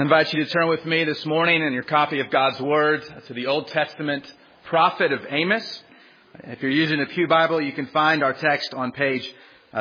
I invite you to turn with me this morning in your copy of God's Word to the Old Testament prophet of Amos. If you're using a Pew Bible, you can find our text on page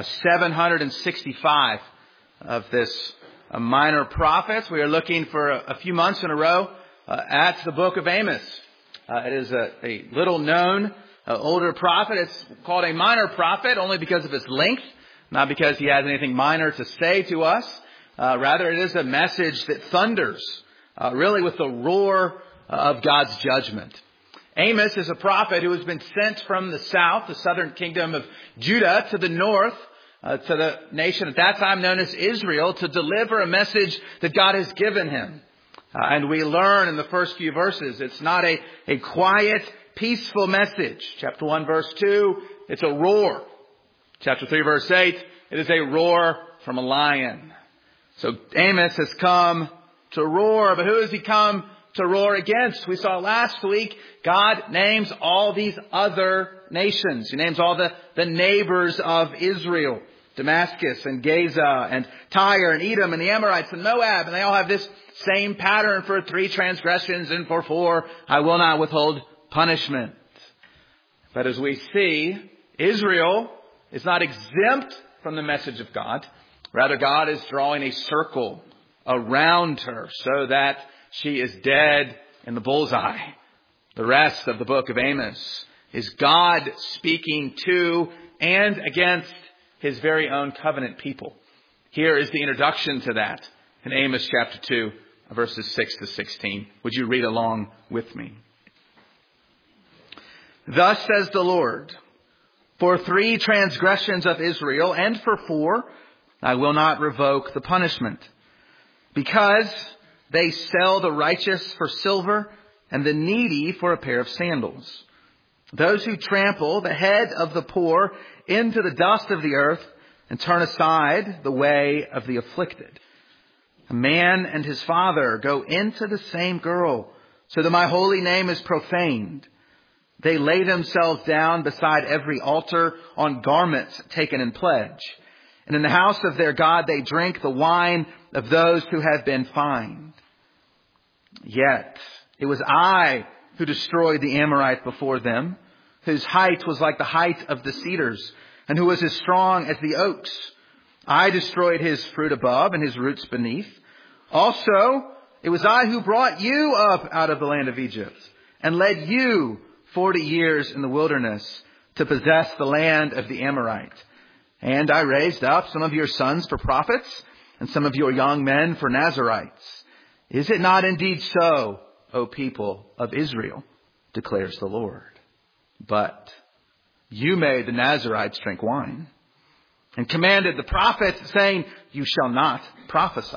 765 of this minor prophets. We are looking for a few months in a row at the book of Amos. It is a little known older prophet. It's called a minor prophet only because of its length, not because he has anything minor to say to us. Rather, it is a message that thunders, really with the roar of God's judgment. Amos is a prophet who has been sent from the south, the southern kingdom of Judah, to the north, to the nation at that time known as Israel, to deliver a message that God has given him. And we learn in the first few verses, it's not a quiet, peaceful message. Chapter 1, verse 2, it's a roar. Chapter 3, verse 8, it is a roar from a lion. So Amos has come to roar, but who has he come to roar against? We saw last week, God names all these other nations. He names all the neighbors of Israel. Damascus and Gaza and Tyre and Edom and the Amorites and Moab. And they all have this same pattern: for 3 transgressions and for 4, I will not withhold punishment. But as we see, Israel is not exempt from the message of God. Rather, God is drawing a circle around her so that she is dead in the bullseye. The rest of the book of Amos is God speaking to and against his very own covenant people. Here is the introduction to that in Amos chapter 2, verses 6 to 16. Would you read along with me? Thus says the Lord, for 3 transgressions of Israel and for 4, I will not revoke the punishment, because they sell the righteous for silver and the needy for a pair of sandals. Those who trample the head of the poor into the dust of the earth and turn aside the way of the afflicted. A man and his father go into the same girl, so that my holy name is profaned. They lay themselves down beside every altar on garments taken in pledge. And in the house of their God they drink the wine of those who have been fined. Yet it was I who destroyed the Amorite before them, whose height was like the height of the cedars, and who was as strong as the oaks. I destroyed his fruit above and his roots beneath. Also, it was I who brought you up out of the land of Egypt, and led you 40 years in the wilderness to possess the land of the Amorite. And I raised up some of your sons for prophets, and some of your young men for Nazarites. Is it not indeed so, O people of Israel, declares the Lord? But you made the Nazarites drink wine, and commanded the prophets, saying, you shall not prophesy.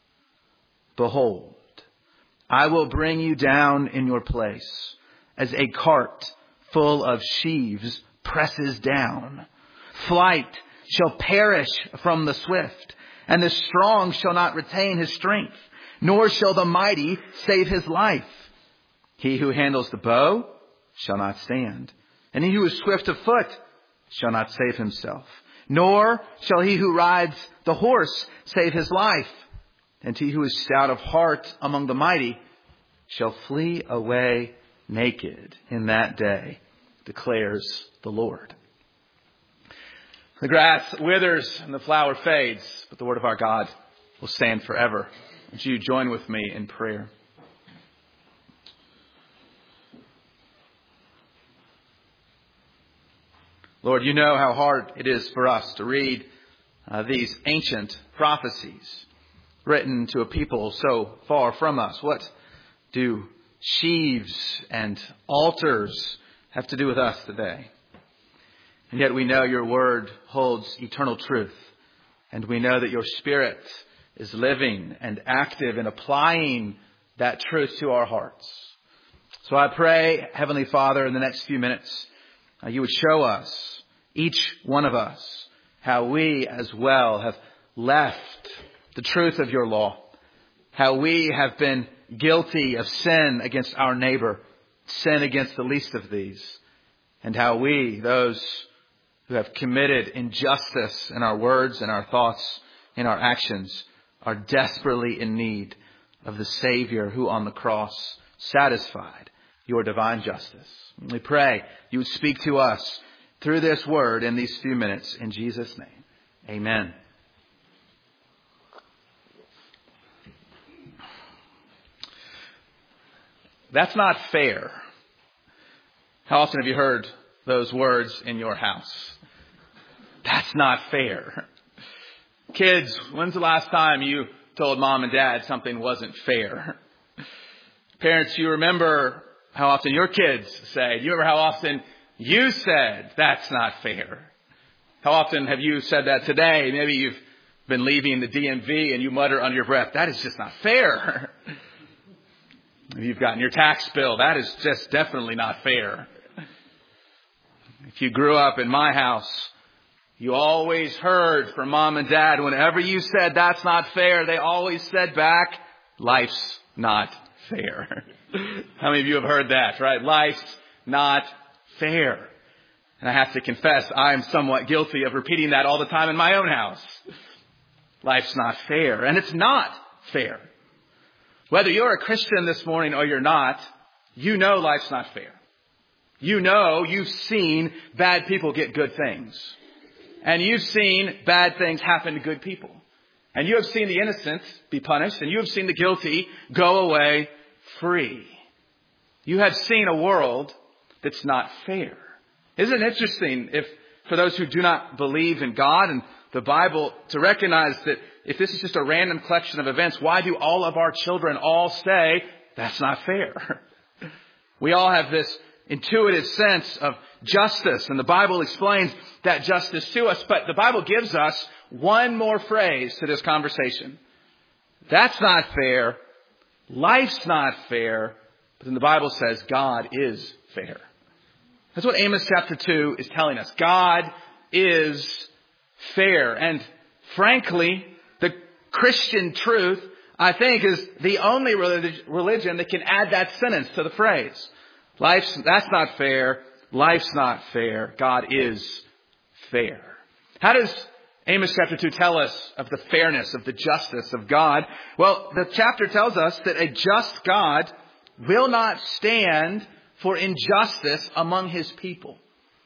Behold, I will bring you down in your place, as a cart full of sheaves presses down. Flight shall perish from the swift, and the strong shall not retain his strength, nor shall the mighty save his life. He who handles the bow shall not stand, and he who is swift of foot shall not save himself, nor shall he who rides the horse save his life. And he who is stout of heart among the mighty shall flee away naked in that day, declares the Lord. The grass withers and the flower fades, but the word of our God will stand forever. Would you join with me in prayer? Lord, you know how hard it is for us to read these ancient prophecies written to a people so far from us. What do sheaves and altars have to do with us today? And yet we know your word holds eternal truth. And we know that your Spirit is living and active in applying that truth to our hearts. So I pray, Heavenly Father, in the next few minutes, you would show us, each one of us, how we as well have left the truth of your law. How we have been guilty of sin against our neighbor, sin against the least of these. And how we, those who have committed injustice in our words and our thoughts, in our actions, are desperately in need of the Savior who on the cross satisfied your divine justice. We pray you would speak to us through this word in these few minutes. In Jesus' name, amen. That's not fair. How often have you heard those words in your house? That's not fair. Kids, when's the last time you told mom and dad something wasn't fair? Parents, you remember how often your kids say, do you remember how often you said, that's not fair? How often have you said that today? Maybe you've been leaving the DMV and you mutter under your breath, that is just not fair. If you've gotten your tax bill, that is just definitely not fair. If you grew up in my house, you always heard from mom and dad, whenever you said that's not fair, they always said back, life's not fair. How many of you have heard that, right? Life's not fair. And I have to confess, I'm somewhat guilty of repeating that all the time in my own house. Life's not fair. And it's not fair. Whether you're a Christian this morning or you're not, you know life's not fair. You know you've seen bad people get good things. And you've seen bad things happen to good people. And you have seen the innocent be punished. And you have seen the guilty go away free. You have seen a world that's not fair. Isn't it interesting if for those who do not believe in God and the Bible to recognize that if this is just a random collection of events, why do all of our children all say that's not fair? We all have this intuitive sense of justice, and the Bible explains that justice to us, but the Bible gives us one more phrase to this conversation. That's not fair. Life's not fair. But then the Bible says God is fair. That's what Amos chapter 2 is telling us. God is fair. And frankly, the Christian truth, I think, is the only religion that can add that sentence to the phrase. That's not fair. Life's not fair. God is fair. How does Amos chapter 2 tell us of the fairness, of the justice of God? Well, the chapter tells us that a just God will not stand for injustice among his people.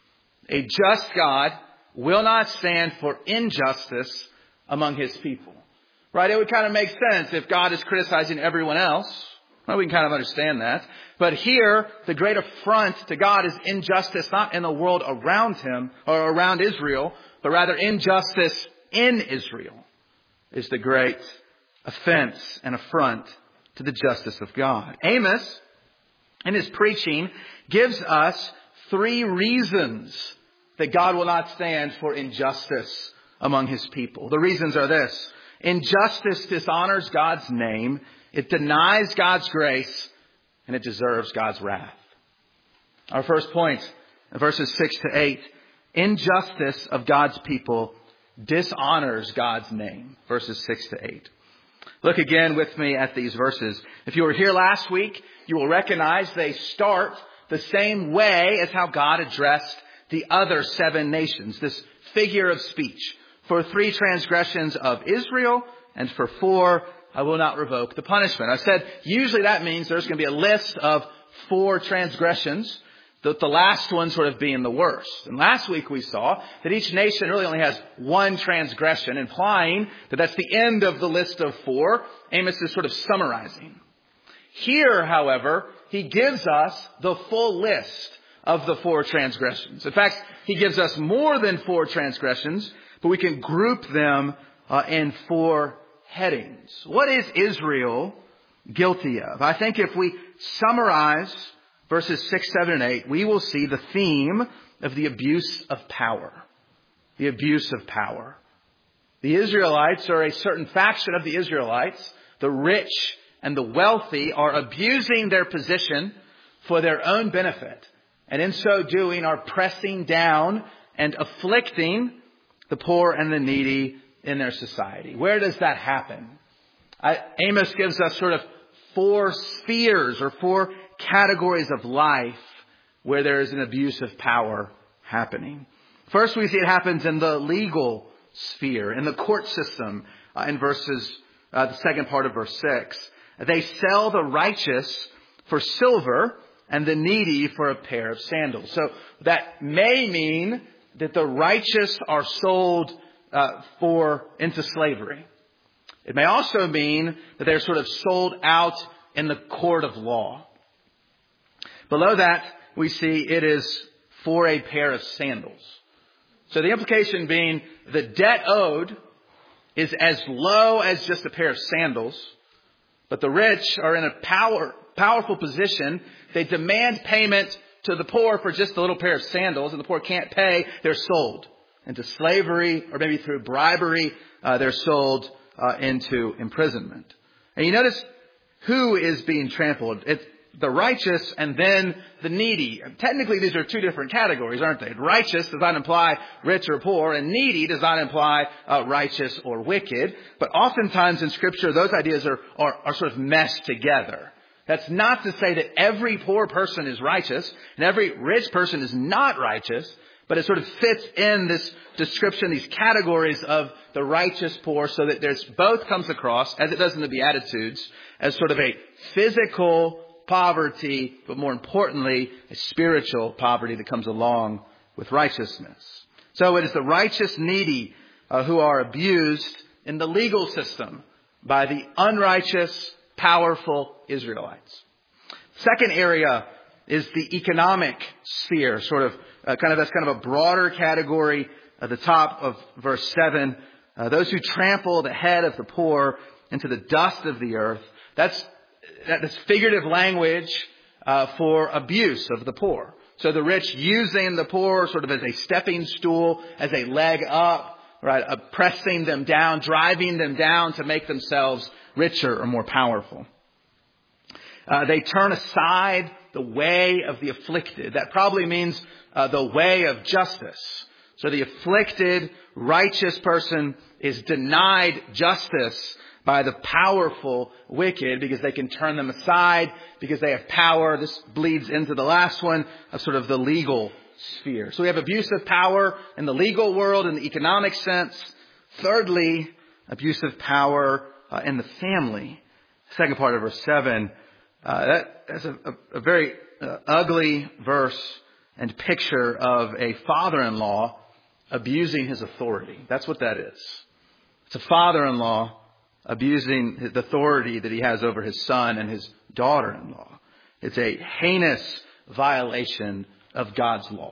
A just God will not stand for injustice among his people. Right? It would kind of make sense if God is criticizing everyone else. Well, we can kind of understand that. But here, the great affront to God is injustice not in the world around him or around Israel, but rather injustice in Israel is the great offense and affront to the justice of God. Amos, in his preaching, gives us 3 reasons that God will not stand for injustice among his people. The reasons are this. Injustice dishonors God's name. It denies God's grace, and it deserves God's wrath. Our first point, verses 6 to 8. Injustice of God's people dishonors God's name. Verses 6 to 8. Look again with me at these verses. If you were here last week, you will recognize they start the same way as how God addressed the other 7 nations. This figure of speech. For 3 transgressions of Israel, and for 4, I will not revoke the punishment. I said, usually that means there's going to be a list of 4 transgressions, the last one sort of being the worst. And last week we saw that each nation really only has 1 transgression, implying that that's the end of the list of 4. Amos is sort of summarizing. Here, however, he gives us the full list of the 4 transgressions. In fact, he gives us more than 4 transgressions, but we can group them in 4 headings. What is Israel guilty of? I think if we summarize verses 6, 7, and 8, we will see the theme of the abuse of power. The abuse of power. The Israelites, or a certain faction of the Israelites, the rich and the wealthy, are abusing their position for their own benefit. And in so doing are pressing down and afflicting the poor and the needy in their society. Where does that happen? Amos gives us sort of 4 spheres or 4 categories of life where there is an abuse of power happening. First, we see it happens in the legal sphere, in the court system, in the second part of verse 6. They sell the righteous for silver and the needy for a pair of sandals. So that may mean that the righteous are sold into slavery. It may also mean that they're sort of sold out in the court of law. Below that, we see it is for a pair of sandals. So the implication being the debt owed is as low as just a pair of sandals, but the rich are in a powerful position. They demand payment to the poor for just a little pair of sandals, and the poor can't pay. They're sold into slavery, or maybe through bribery, they're sold into imprisonment. And you notice who is being trampled. It's the righteous and then the needy. Technically, these are two different categories, aren't they? Righteous does not imply rich or poor, and needy does not imply righteous or wicked. But oftentimes in Scripture, those ideas are sort of meshed together. That's not to say that every poor person is righteous and every rich person is not righteous, but it sort of fits in this description, these categories of the righteous poor, so that there's both comes across, as it does in the Beatitudes, as sort of a physical poverty, but more importantly, a spiritual poverty that comes along with righteousness. So it is the righteous needy who are abused in the legal system by the unrighteous, powerful Israelites. Second area is the economic sphere, that's kind of a broader category at the top of verse 7. Those who trample the head of the poor into the dust of the earth. That's figurative language for abuse of the poor. So the rich using the poor sort of as a stepping stool, as a leg up, right? Pressing them down, driving them down to make themselves richer or more powerful. They turn aside the way of the afflicted. That probably means the way of justice. So the afflicted, righteous person is denied justice by the powerful wicked because they can turn them aside, because they have power. This bleeds into the last one of sort of the legal sphere. So we have abuse of power in the legal world, in the economic sense. Thirdly, abuse of power in the family. Second part of verse 7. That's a very ugly verse and picture of a father-in-law abusing his authority. That's what that is. It's a father-in-law abusing the authority that he has over his son and his daughter-in-law. It's a heinous violation of God's law.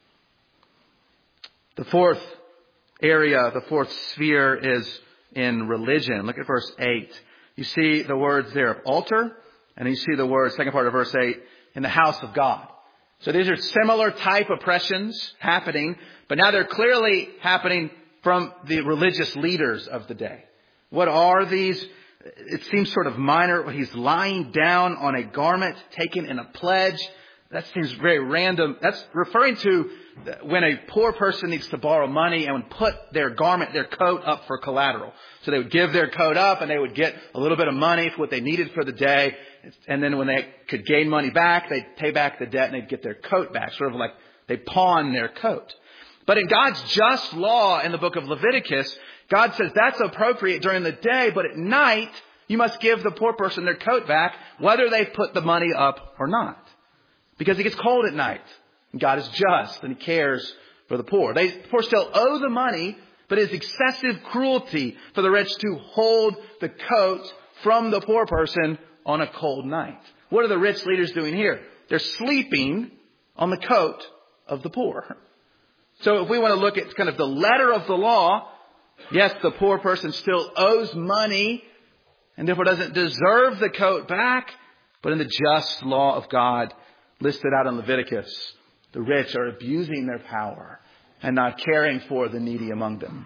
The fourth area, the fourth sphere is in religion. Look at verse 8. You see the words there of altar, and you see the words, second part of verse 8, in the house of God. So these are similar type oppressions happening, but now they're clearly happening from the religious leaders of the day. What are these? It seems sort of minor. He's lying down on a garment taken in a pledge. That seems very random. That's referring to when a poor person needs to borrow money and would put their garment, their coat up for collateral. So they would give their coat up and they would get a little bit of money for what they needed for the day. And then when they could gain money back, they'd pay back the debt and they'd get their coat back. Sort of like they pawn their coat. But in God's just law in the book of Leviticus, God says that's appropriate during the day, but at night you must give the poor person their coat back, whether they've put the money up or not. Because it gets cold at night. And God is just and He cares for the poor. The poor still owe the money, but it is excessive cruelty for the rich to hold the coat from the poor person on a cold night. What are the rich leaders doing here? They're sleeping on the coat of the poor. So if we want to look at kind of the letter of the law, yes, the poor person still owes money and therefore doesn't deserve the coat back. But in the just law of God listed out in Leviticus, the rich are abusing their power and not caring for the needy among them.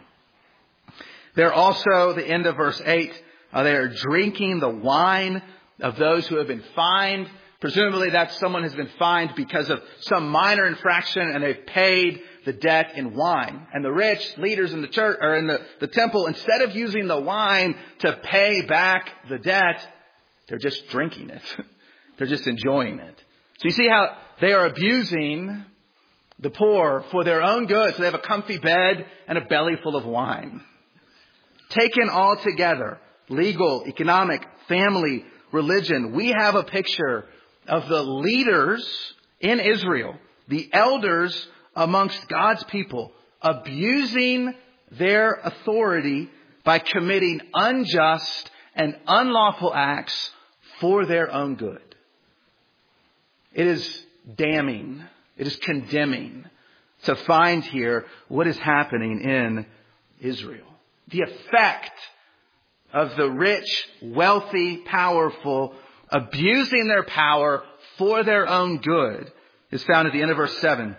They're also, the end of verse 8, they are drinking the wine of those who have been fined. Presumably that someone has been fined because of some minor infraction and they've paid the debt in wine. And the rich leaders in the church or in the temple, instead of using the wine to pay back the debt, they're just drinking it. They're just enjoying it. So you see how they are abusing the poor for their own good. So they have a comfy bed and a belly full of wine. Taken all together, legal, economic, family, religion, we have a picture of the leaders in Israel, the elders amongst God's people, abusing their authority by committing unjust and unlawful acts for their own good. It is damning. It is condemning to find here what is happening in Israel. The effect of the rich, wealthy, powerful abusing their power for their own good is found at the end of verse 7.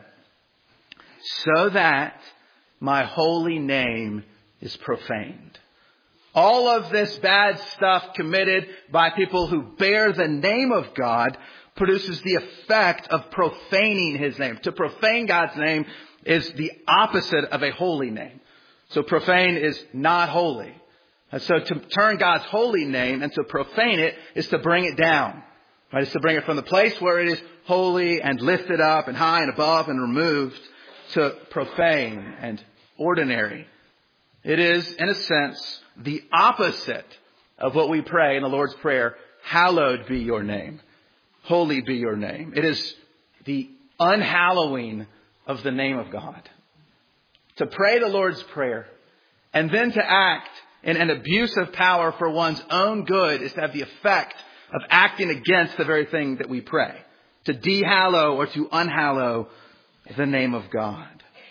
So that my holy name is profaned. All of this bad stuff committed by people who bear the name of God produces the effect of profaning His name. To profane God's name is the opposite of a holy name. So profane is not holy. And so to turn God's holy name and to profane it is to bring it down. Right? It's to bring it from the place where it is holy and lifted up and high and above and removed to profane and ordinary. It is, in a sense, the opposite of what we pray in the Lord's Prayer. Hallowed be your name. Holy be your name. It is the unhallowing of the name of God. To pray the Lord's Prayer and then to act in an abuse of power for one's own good is to have the effect of acting against the very thing that we pray. To dehallow or to unhallow the name of God.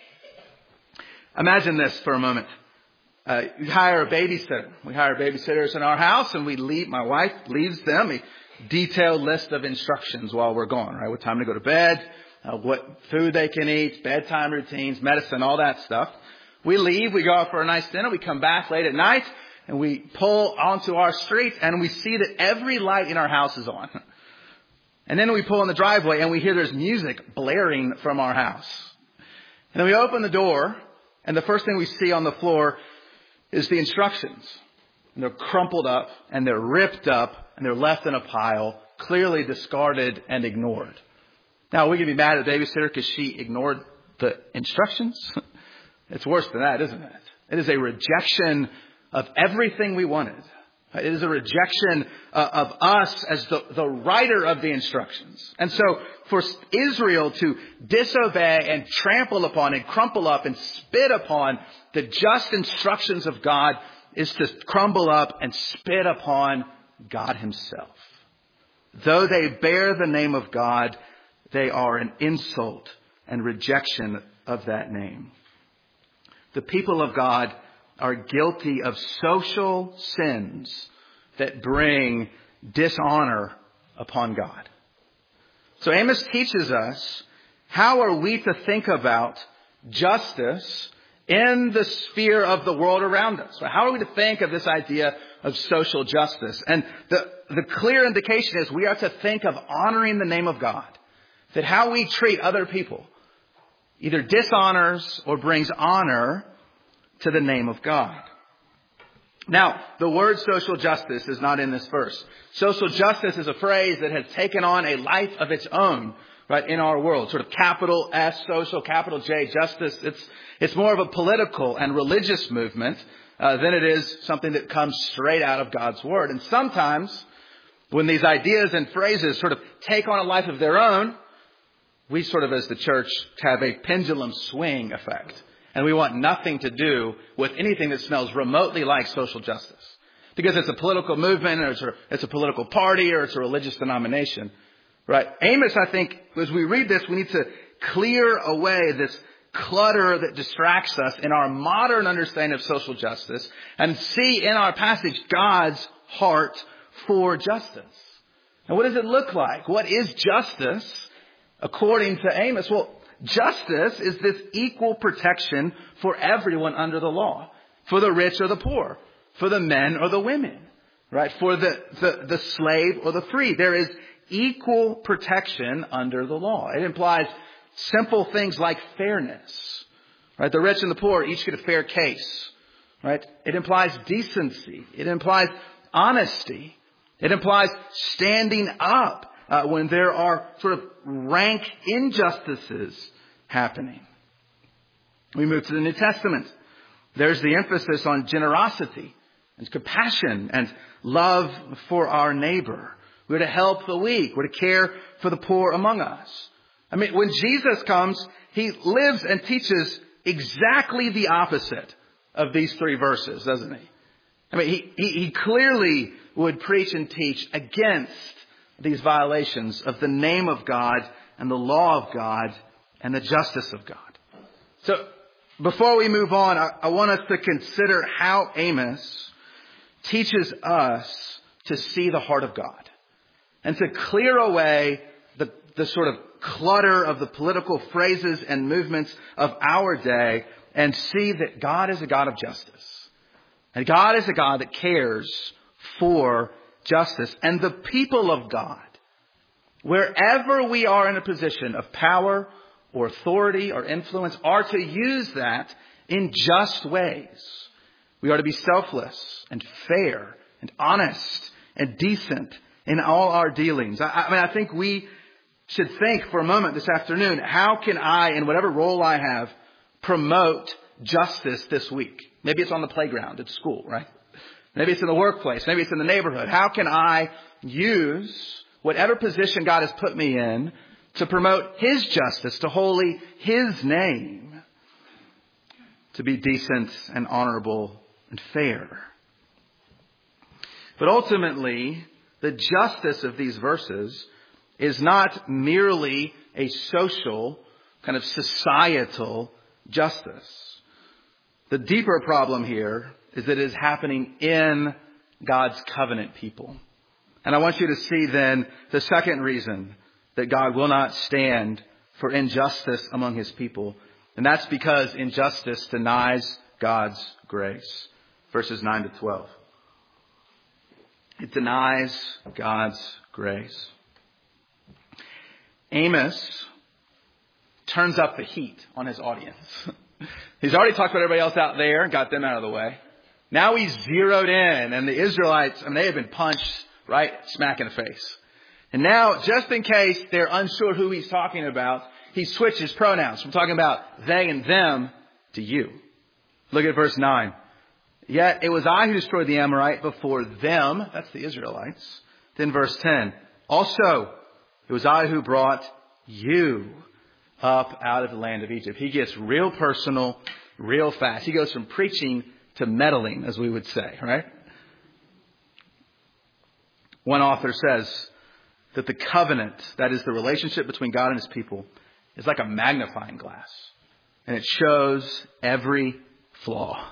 Imagine this for a moment. You hire a babysitter. We hire babysitters in our house and my wife leaves them a detailed list of instructions while we're gone, right? What time to go to bed, what food they can eat, bedtime routines, medicine, all that stuff. We leave, we go out for a nice dinner, we come back late at night and we pull onto our street and we see that every light in our house is on. And then we pull in the driveway and we hear there's music blaring from our house. And then we open the door and the first thing we see on the floor is the instructions. And they're crumpled up and they're ripped up and they're left in a pile, clearly discarded and ignored. Now, we can be mad at the babysitter because she ignored the instructions. It's worse than that, isn't it? It is a rejection of everything we wanted. It is a rejection of us as the writer of the instructions. And so for Israel to disobey and trample upon and crumple up and spit upon the just instructions of God is to crumble up and spit upon God Himself. Though they bear the name of God, they are an insult and rejection of that name. The people of God are guilty of social sins that bring dishonor upon God. So Amos teaches us, how are we to think about justice in the sphere of the world around us? How are we to think of this idea of social justice? And the clear indication is we are to think of honoring the name of God. That how we treat other people either dishonors or brings honor to the name of God. Now, the word social justice is not in this verse. Social justice is a phrase that has taken on a life of its own, right, in our world. Sort of capital S social, capital J justice. It's more of a political and religious movement than it is something that comes straight out of God's Word. And sometimes when these ideas and phrases sort of take on a life of their own, we sort of as the church have a pendulum swing effect. And we want nothing to do with anything that smells remotely like social justice. Because it's a political movement or it's a political party or it's a religious denomination. Right? Amos, I think, as we read this, we need to clear away this clutter that distracts us in our modern understanding of social justice and see in our passage God's heart for justice. And what does it look like? What is justice according to Amos? Well, justice is this equal protection for everyone under the law. For the rich or the poor. For the men or the women. Right? For the slave or the free. There is equal protection under the law. It implies simple things like fairness. Right? The rich and the poor each get a fair case. Right? It implies decency. It implies honesty. It implies standing up when there are sort of rank injustices happening. We move to the New Testament. There's the emphasis on generosity and compassion and love for our neighbor. We're to help the weak. We're to care for the poor among us. I mean, when Jesus comes, he lives and teaches exactly the opposite of these three verses, doesn't he? I mean, he clearly would preach and teach against these violations of the name of God and the law of God and the justice of God. So before we move on, I want us to consider how Amos teaches us to see the heart of God and to clear away the sort of clutter of the political phrases and movements of our day and see that God is a God of justice. And God is a God that cares for justice. And the people of God, wherever we are in a position of power or authority or influence, are to use that in just ways. We are to be selfless and fair and honest and decent in all our dealings. I think we should think for a moment this afternoon, how can I, in whatever role I have, promote justice this week? Maybe it's on the playground at school, right? Maybe it's in the workplace. Maybe it's in the neighborhood. How can I use whatever position God has put me in to promote His justice, to holy His name, to be decent and honorable and fair? But ultimately, the justice of these verses is not merely a social, kind of societal justice. The deeper problem here is that it is happening in God's covenant people. And I want you to see then the second reason that God will not stand for injustice among His people. And that's because injustice denies God's grace. Verses 9 to 12. It denies God's grace. Amos turns up the heat on his audience. He's already talked about everybody else out there and got them out of the way. Now he's zeroed in, and the Israelites, they have been punched right smack in the face. And now, just in case they're unsure who he's talking about, he switches pronouns from talking about they and them to you. Look at verse 9. Yet it was I who destroyed the Amorite before them. That's the Israelites. Then verse 10. Also, it was I who brought you up out of the land of Egypt. He gets real personal, real fast. He goes from preaching to meddling, as we would say, right? One author says that the covenant, that is the relationship between God and His people, is like a magnifying glass. And it shows every flaw.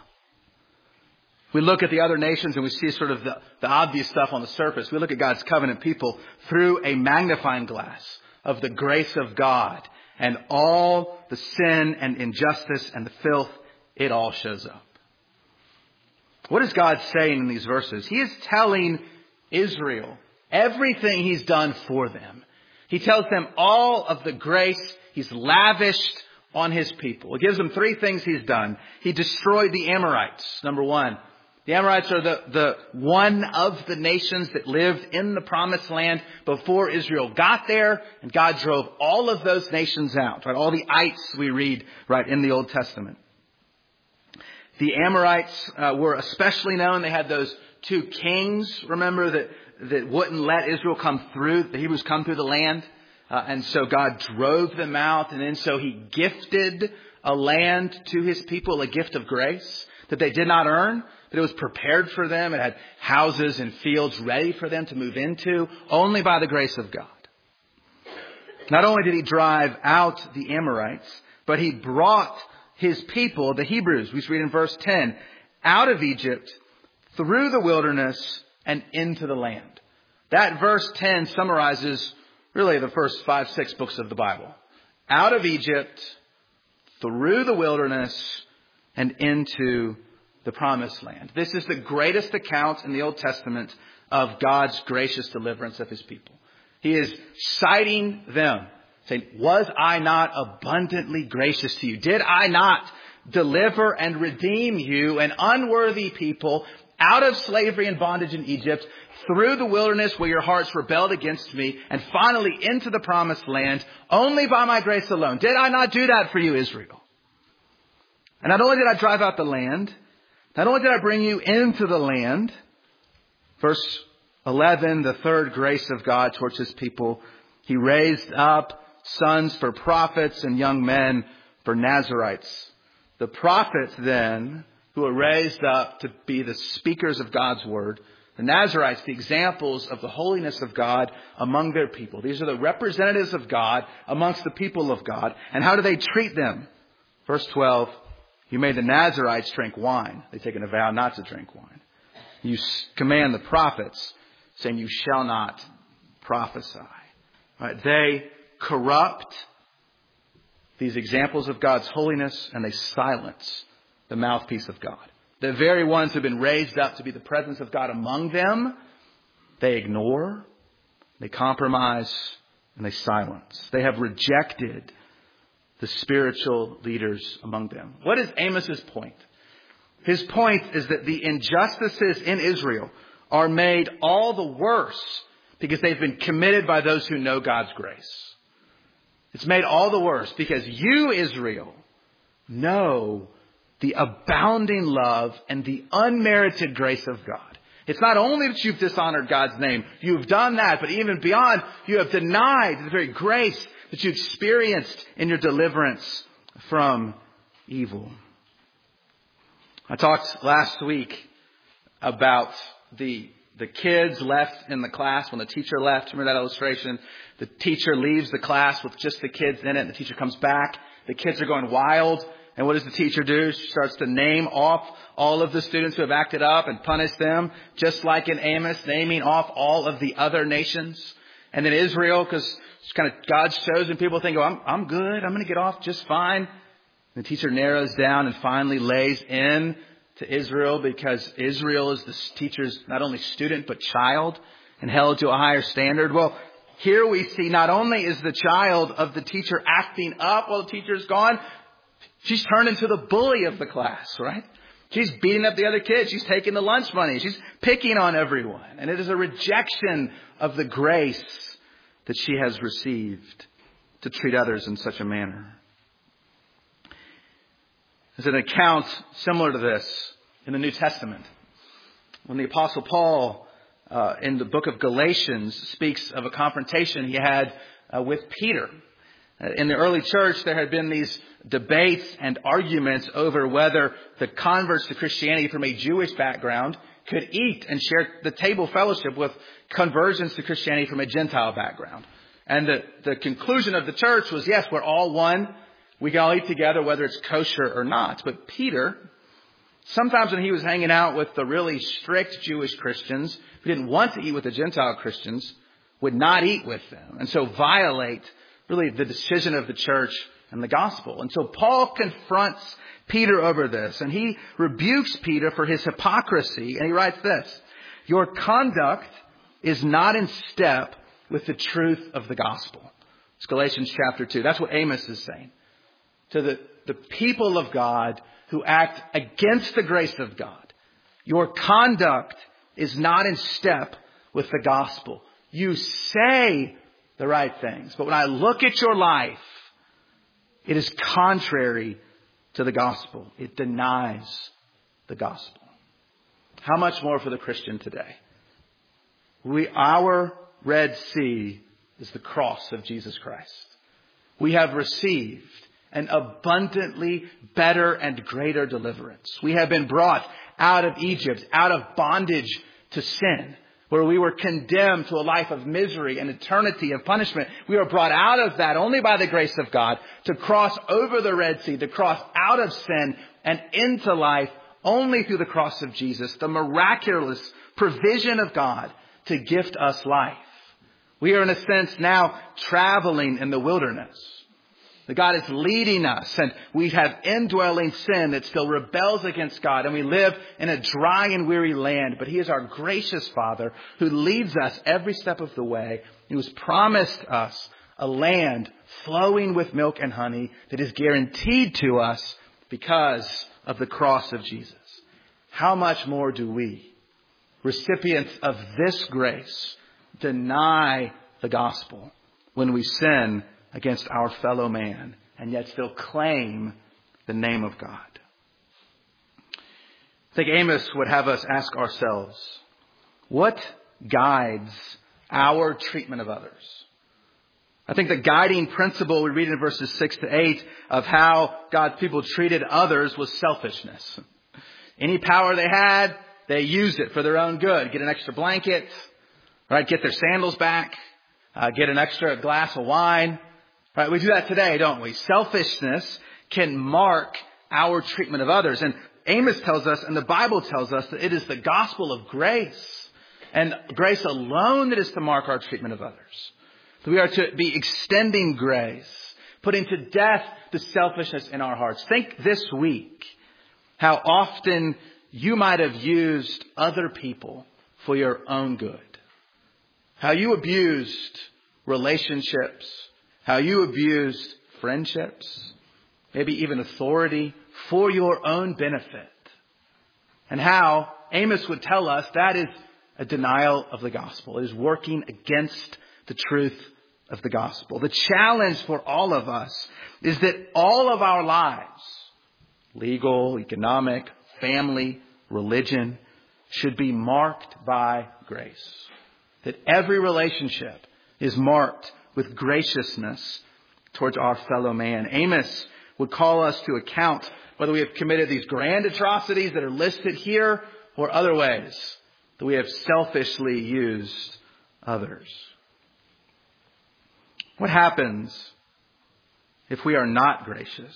We look at the other nations and we see sort of the obvious stuff on the surface. We look at God's covenant people through a magnifying glass of the grace of God. And all the sin and injustice and the filth, it all shows up. What is God saying in these verses? He is telling Israel everything He's done for them. He tells them all of the grace He's lavished on His people. He gives them three things He's done. He destroyed the Amorites, number one. The Amorites are the one of the nations that lived in the promised land before Israel got there, and God drove all of those nations out, right? All the ites we read, right, in the Old Testament. The Amorites were especially known. They had those two kings, remember, that wouldn't let Israel come through, the Hebrews come through the land. And so God drove them out, and then so He gifted a land to His people, a gift of grace that they did not earn. But it was prepared for them. It had houses and fields ready for them to move into only by the grace of God. Not only did He drive out the Amorites, but He brought His people, the Hebrews, we read in verse 10, out of Egypt, through the wilderness, and into the land. That verse 10 summarizes really the first 5-6 books of the Bible. Out of Egypt, through the wilderness, and into the promised land. This is the greatest account in the Old Testament of God's gracious deliverance of His people. He is citing them, saying, was I not abundantly gracious to you? Did I not deliver and redeem you, an unworthy people, out of slavery and bondage in Egypt, through the wilderness where your hearts rebelled against me, and finally into the promised land, only by my grace alone? Did I not do that for you, Israel? And not only did I drive out the land, not only did I bring you into the land, verse 11, the third grace of God towards his people. He raised up sons for prophets and young men for Nazirites. The prophets then, who were raised up to be the speakers of God's word. The Nazirites, the examples of the holiness of God among their people. These are the representatives of God amongst the people of God. And how do they treat them? Verse 12, you made the Nazirites drink wine. They've taken a vow not to drink wine. You command the prophets, saying you shall not prophesy. Right? They corrupt these examples of God's holiness and they silence the mouthpiece of God. The very ones who have been raised up to be the presence of God among them, they ignore, they compromise, and they silence. They have rejected the spiritual leaders among them. What is Amos's point? His point is that the injustices in Israel are made all the worse because they've been committed by those who know God's grace. It's made all the worse because you, Israel, know the abounding love and the unmerited grace of God. It's not only that you've dishonored God's name, you've done that, but even beyond, you have denied the very grace that you experienced in your deliverance from evil. I talked last week about the kids left in the class when the teacher left. Remember that illustration? The teacher leaves the class with just the kids in it, and the teacher comes back. The kids are going wild. And what does the teacher do? She starts to name off all of the students who have acted up and punish them, just like in Amos, naming off all of the other nations. And then Israel, because it's kind of God's chosen people, think, oh, I'm good. I'm going to get off just fine. And the teacher narrows down and finally lays in to Israel because Israel is the teacher's not only student but child and held to a higher standard. Well, here we see not only is the child of the teacher acting up while the teacher's gone, she's turned into the bully of the class, right? She's beating up the other kids. She's taking the lunch money. She's picking on everyone. And it is a rejection of the grace that she has received to treat others in such a manner. There's an account similar to this in the New Testament. When the Apostle Paul, in the book of Galatians, speaks of a confrontation he had with Peter. In the early church, there had been these debates and arguments over whether the converts to Christianity from a Jewish background could eat and share the table fellowship with conversions to Christianity from a Gentile background. And the conclusion of the church was, yes, we're all one. We can all eat together, whether it's kosher or not. But Peter, sometimes when he was hanging out with the really strict Jewish Christians who didn't want to eat with the Gentile Christians, would not eat with them. And so violate really the decision of the church and the gospel. And so Paul confronts Peter over this. And he rebukes Peter for his hypocrisy. And he writes this: your conduct is not in step with the truth of the gospel. It's Galatians chapter 2. That's what Amos is saying. To the people of God who act against the grace of God. Your conduct is not in step with the gospel. You say the right things, but when I look at your life, it is contrary to the gospel. It denies the gospel. How much more for the Christian today? Our Red Sea is the cross of Jesus Christ. We have received an abundantly better and greater deliverance. We have been brought out of Egypt, out of bondage to sin, where we were condemned to a life of misery and eternity of punishment. We are brought out of that only by the grace of God to cross over the Red Sea, to cross out of sin and into life only through the cross of Jesus, the miraculous provision of God to gift us life. We are in a sense now traveling in the wilderness. That God is leading us, and we have indwelling sin that still rebels against God, and we live in a dry and weary land. But He is our gracious Father who leads us every step of the way. He has promised us a land flowing with milk and honey that is guaranteed to us because of the cross of Jesus. How much more do we, recipients of this grace, deny the gospel when we sin against our fellow man and yet still claim the name of God? I think Amos would have us ask ourselves, what guides our treatment of others. I think the guiding principle we read in verses 6 to 8 of how God's people treated others was selfishness. Any power they had, they used it for their own good. Get an extra blanket, right? Get their sandals back, get an extra glass of wine. Right? We do that today, don't we? Selfishness can mark our treatment of others. And Amos tells us, and the Bible tells us, that it is the gospel of grace and grace alone that is to mark our treatment of others. We are to be extending grace, putting to death the selfishness in our hearts. Think this week how often you might have used other people for your own good. How you abused relationships, how you abused friendships, maybe even authority for your own benefit. And how Amos would tell us that is a denial of the gospel. It is working against the truth of the gospel. The challenge for all of us is that all of our lives, legal, economic, family, religion, should be marked by grace. That every relationship is marked with graciousness towards our fellow man. Amos would call us to account whether we have committed these grand atrocities that are listed here or other ways that we have selfishly used others. What happens if we are not gracious?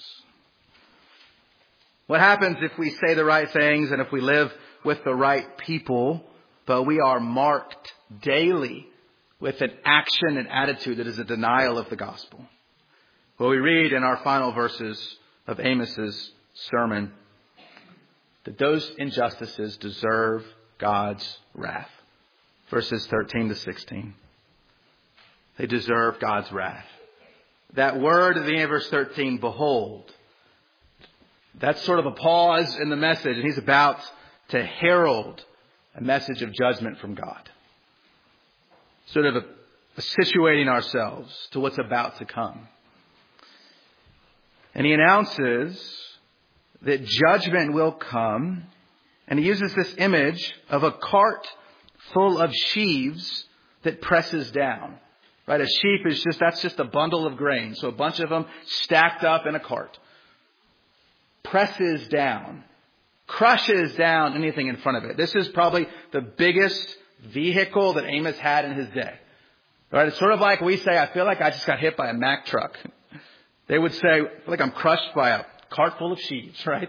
What happens if we say the right things and if we live with the right people, but we are marked daily with an action and attitude that is a denial of the gospel? Well, we read in our final verses of Amos's sermon that those injustices deserve God's wrath. Verses 13 to 16. They deserve God's wrath. That word at the end of verse 13, behold, that's sort of a pause in the message, and he's about to herald a message of judgment from God. Sort of situating ourselves to what's about to come. And he announces that judgment will come, and he uses this image of a cart full of sheaves that presses down. Right? A sheaf is that's just a bundle of grain. So a bunch of them stacked up in a cart. Presses down. Crushes down anything in front of it. This is probably the biggest vehicle that Amos had in his day. Right? It's sort of like we say, I feel like I just got hit by a Mack truck. They would say, I feel like I'm crushed by a cart full of sheaves, right?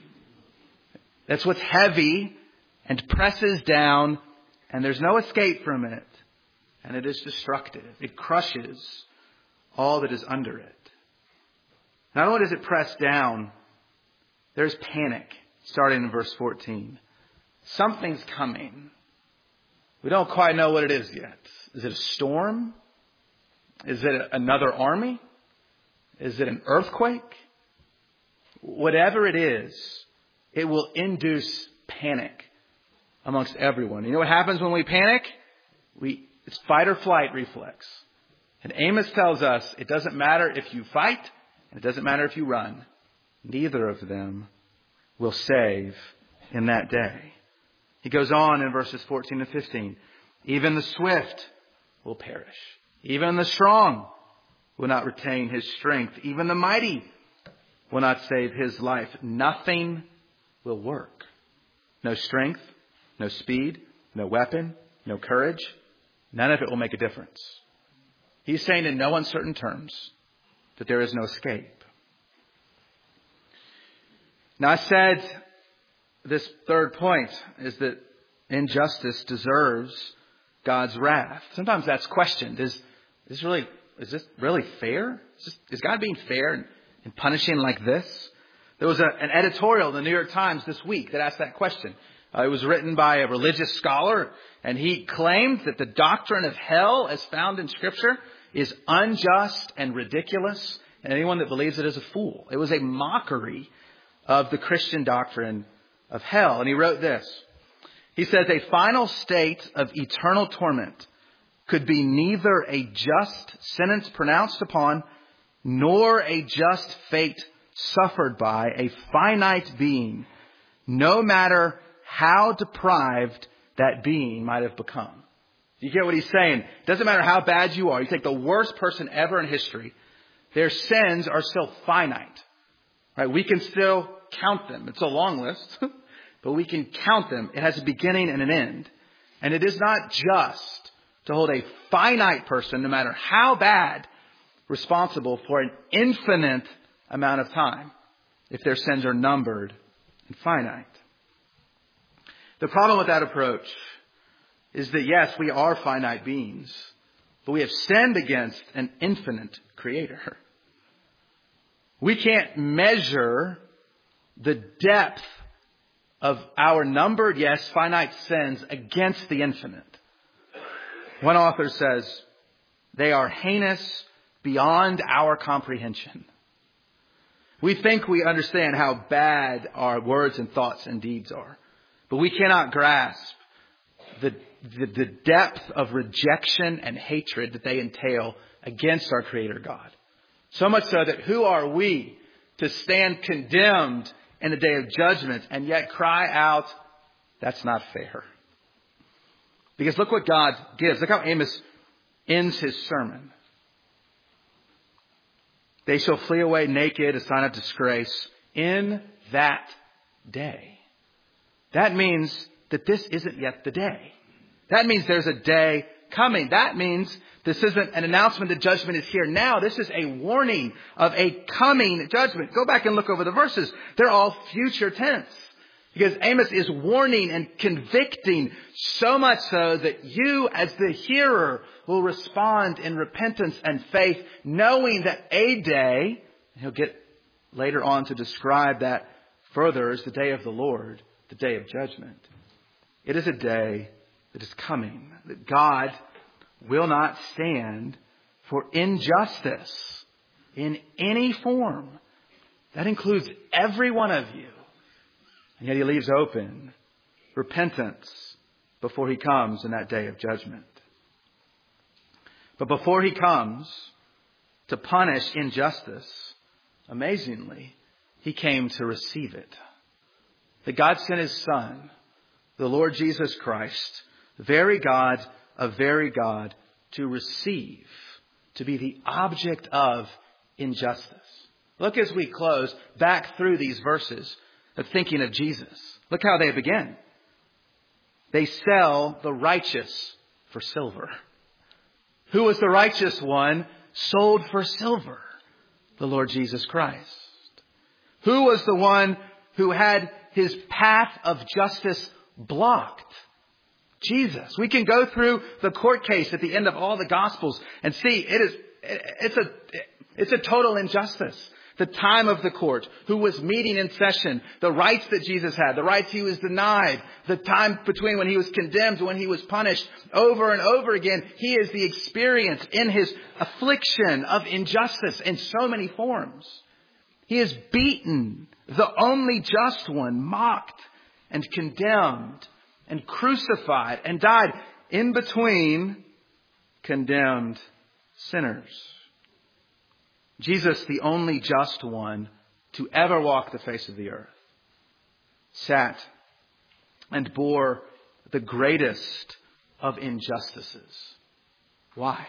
That's what's heavy and presses down, and there's no escape from it. And it is destructive. It crushes all that is under it. Not only does it press down, there's panic starting in verse 14. Something's coming. We don't quite know what it is yet. Is it a storm? Is it another army? Is it an earthquake? Whatever it is, it will induce panic amongst everyone. You know what happens when we panic? It's fight or flight reflex. And Amos tells us it doesn't matter if you fight and it doesn't matter if you run. Neither of them will save in that day. He goes on in verses 14 and 15. Even the swift will perish. Even the strong will not retain his strength. Even the mighty will not save his life. Nothing will work. No strength, no speed, no weapon, no courage. None of it will make a difference. He's saying in no uncertain terms that there is no escape. Now I said this third point is that injustice deserves God's wrath. Sometimes that's questioned. Is this really fair? Is God being fair in punishing like this? There was an editorial in the New York Times this week that asked that question. It was written by a religious scholar, and he claimed that the doctrine of hell as found in Scripture is unjust and ridiculous, and anyone that believes it is a fool. It was a mockery of the Christian doctrine of hell. And he wrote this. He says, a final state of eternal torment could be neither a just sentence pronounced upon, nor a just fate suffered by a finite being, no matter how deprived that being might have become. You get what he's saying? It doesn't matter how bad you are. You take the worst person ever in history. Their sins are still finite. Right? We can still count them. It's a long list, but we can count them. It has a beginning and an end. And it is not just to hold a finite person, no matter how bad, responsible for an infinite amount of time if their sins are numbered and finite. The problem with that approach is that, yes, we are finite beings, but we have sinned against an infinite Creator. We can't measure the depth of our numbered, yes, finite sins against the infinite. One author says, they are heinous beyond our comprehension. We think we understand how bad our words and thoughts and deeds are, but we cannot grasp the depth of rejection and hatred that they entail against our Creator God. So much so that who are we to stand condemned in the day of judgment and yet cry out, that's not fair. Because look what God gives. Look how Amos ends his sermon. They shall flee away naked, a sign of disgrace, in that day. That means that this isn't yet the day. That means there's a day coming. That means this isn't an announcement that judgment is here now. This is a warning of a coming judgment. Go back and look over the verses. They're all future tense. Because Amos is warning and convicting, so much so that you as the hearer will respond in repentance and faith, knowing that a day, and he'll get later on to describe that further, is the day of the Lord, the day of judgment. It is a day that is coming, that God will not stand for injustice in any form. That includes every one of you. And yet he leaves open repentance before he comes in that day of judgment. But before he comes to punish injustice, amazingly, he came to receive it. That God sent his Son, the Lord Jesus Christ, very God of very God, to receive, to be the object of injustice. Look as we close back through these verses of thinking of Jesus. Look how they begin. They sell the righteous for silver. Who was the righteous one sold for silver? The Lord Jesus Christ. Who was the one who had his path of justice blocked? Jesus. We can go through the court case at the end of all the Gospels and see it's a total injustice. The time of the court, who was meeting in session, the rights that Jesus had, the rights he was denied, the time between when he was condemned and when he was punished, over and over again, he is the experience in his affliction of injustice in so many forms. He is beaten, the only just one, mocked and condemned and crucified and died in between condemned sinners. Jesus, the only just one to ever walk the face of the earth, sat and bore the greatest of injustices. Why?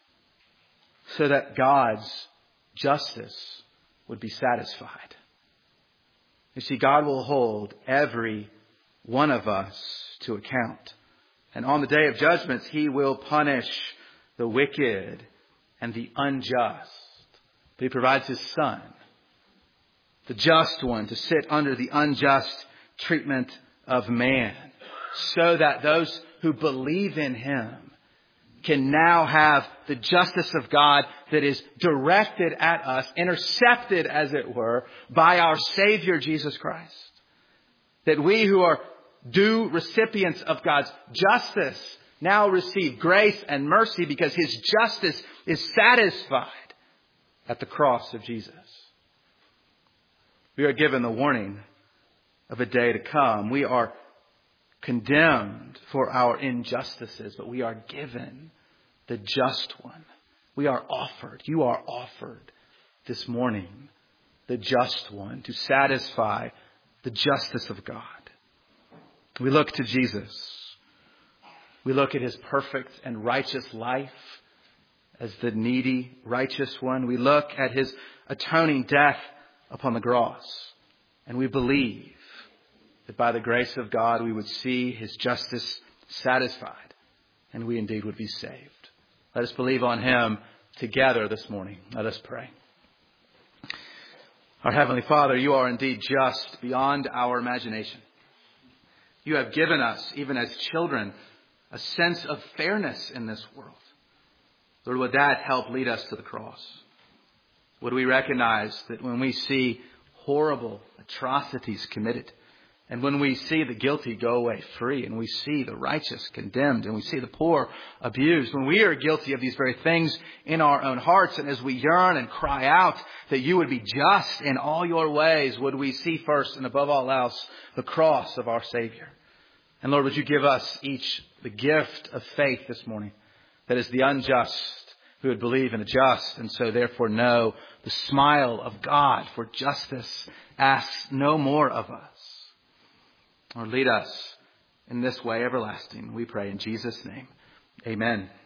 So that God's justice would be satisfied. You see, God will hold every one of us to account. And on the day of judgment, he will punish the wicked and the unjust. But he provides his Son, the just one, to sit under the unjust treatment of man, so that those who believe in him can now have the justice of God that is directed at us, intercepted, as it were, by our Savior Jesus Christ. That we who are due recipients of God's justice now receive grace and mercy because his justice is satisfied at the cross of Jesus. We are given the warning of a day to come. We are condemned for our injustices, but we are given the just one. We are offered, you are offered this morning, the just one to satisfy the justice of God. We look to Jesus, We look at his perfect and righteous life as the needy, righteous one. We look at his atoning death upon the cross. And we believe that by the grace of God, we would see his justice satisfied. And we indeed would be saved. Let us believe on him together this morning. Let us pray. Our Heavenly Father, you are indeed just beyond our imagination. You have given us, even as children, a sense of fairness in this world. Lord, would that help lead us to the cross? Would we recognize that when we see horrible atrocities committed, and when we see the guilty go away free, and we see the righteous condemned, and we see the poor abused, when we are guilty of these very things in our own hearts, and as we yearn and cry out that you would be just in all your ways, would we see first and above all else the cross of our Savior? And Lord, would you give us each the gift of faith this morning, that is the unjust who would believe in the just, and so therefore know the smile of God, for justice asks no more of us. Or lead us in this way everlasting, we pray in Jesus' name. Amen.